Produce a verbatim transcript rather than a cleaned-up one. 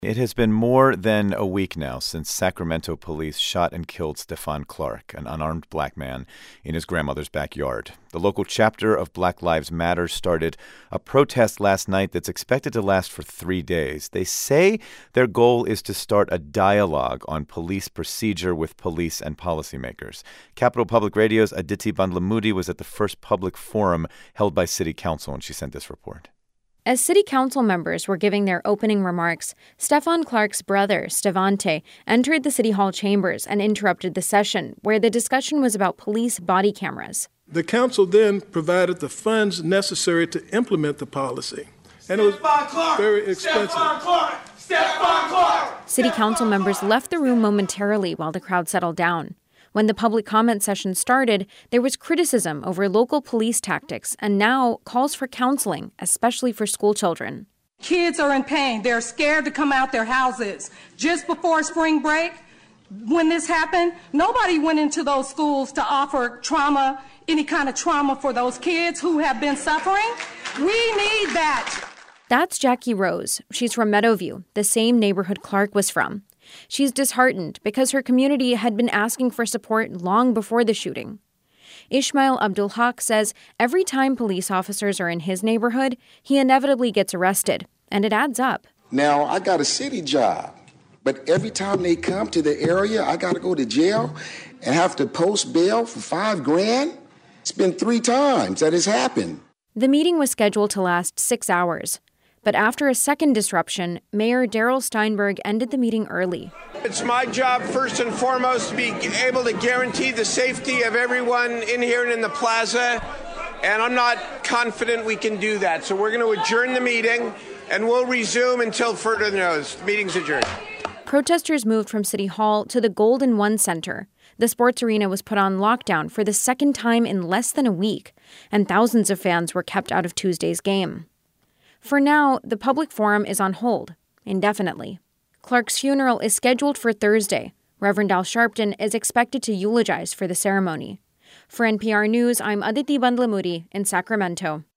It has been more than a week now since Sacramento police shot and killed Stephon Clark, an unarmed black man, in his grandmother's backyard. The local chapter of Black Lives Matter started a protest last night that's expected to last for three days. They say their goal is to start a dialogue on police procedure with police and policymakers. Capital Public Radio's Aditi Bandlamudi was at the first public forum held by City Council, and she sent this report. As City Council members were giving their opening remarks, Stephon Clark's brother, Stevante, entered the City Hall chambers and interrupted the session, where the discussion was about police body cameras. The council then provided the funds necessary to implement the policy. And it was very expensive. Stephon Clark! Stephon Clark! City Council members left the room momentarily while the crowd settled down. When the public comment session started, there was criticism over local police tactics and now calls for counseling, especially for school children. Kids are in pain. They're scared to come out their houses. Just before spring break, when this happened, nobody went into those schools to offer trauma, any kind of trauma for those kids who have been suffering. We need that. That's Jackie Rose. She's from Meadowview, the same neighborhood Clark was from. She's disheartened because her community had been asking for support long before the shooting. Ishmael Abdul Haq says every time police officers are in his neighborhood, he inevitably gets arrested, and it adds up. Now, I got a city job, but every time they come to the area, I got to go to jail and have to post bail for five grand. It's been three times that has happened. The meeting was scheduled to last six hours. But after a second disruption, Mayor Darrell Steinberg ended the meeting early. It's my job, first and foremost, to be able to guarantee the safety of everyone in here and in the plaza, and I'm not confident we can do that. So we're going to adjourn the meeting, and we'll resume until further notice. Meeting's adjourned. Protesters moved from City Hall to the Golden One Center. The sports arena was put on lockdown for the second time in less than a week, and thousands of fans were kept out of Tuesday's game. For now, the public forum is on hold, indefinitely. Clark's funeral is scheduled for Thursday. Reverend Al Sharpton is expected to eulogize for the ceremony. For N P R News, I'm Aditi Bandlamudi in Sacramento.